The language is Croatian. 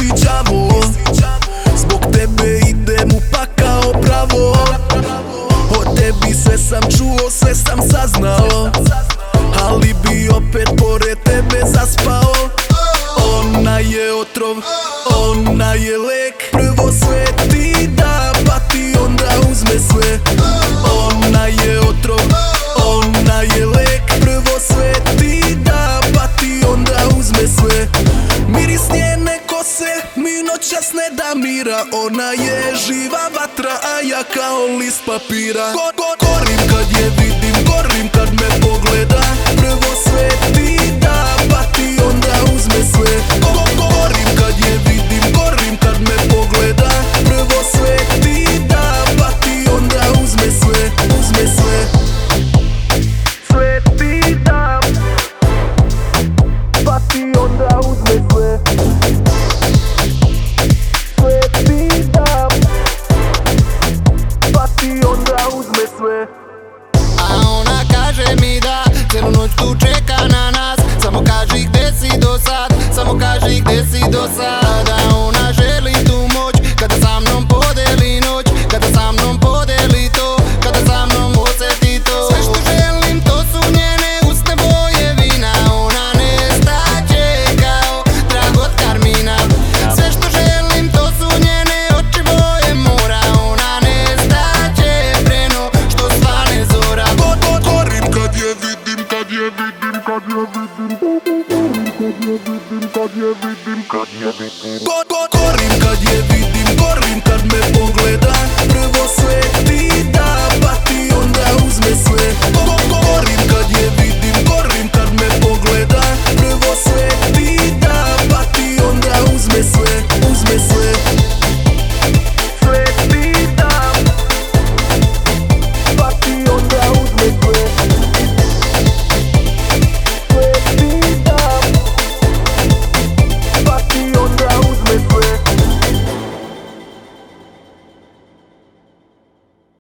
đavo. Zbog tebe idem u pakao pravo. O tebi sve sam čuo, sve sam saznao, ali bi opet pored tebe zaspao. Ona je otrov, ona je lek. Prvo sve ti da, pa ti onda uzme sve. Ona je otrov, ona je lek. Prvo sve ti da, pa ti onda uzme sve. Miris njene kose mi noćas ne da mira. Ona je živa vatra, a ja kao list papira. Gorim kad je vidim, gorim kad me pogleda. Prvo sve ti da, pa ti onda uzme sve. Gorim kad je vidim, gorim kad me pogleda. Prvo sve ti da, pa ti onda uzme sve. Uzme sve. Sve ti da, pa ti onda uzme sve. Sve ti da, pa ti onda uzme sve. A ona kaže mi da celu noć tu čeka na nas. Samo kaži gde si do sad, samo kaži gde si do sada. Ona želi tu moć, kada sa mnom podeli noć, kada sa mnom podeli to, kada sa mnom osjeti to. Sve što želim to su njene usne boje vina. Ona nestaće kao trag od karmina. Sve što želim to su njene oči boje mora. Ona nestaće preno što svane zora. Gorim kad je vidim, kad je vidim, kad je vidim. Gorim kad je vidim, gorim kad me pogleda. Prvo sve ti da, pa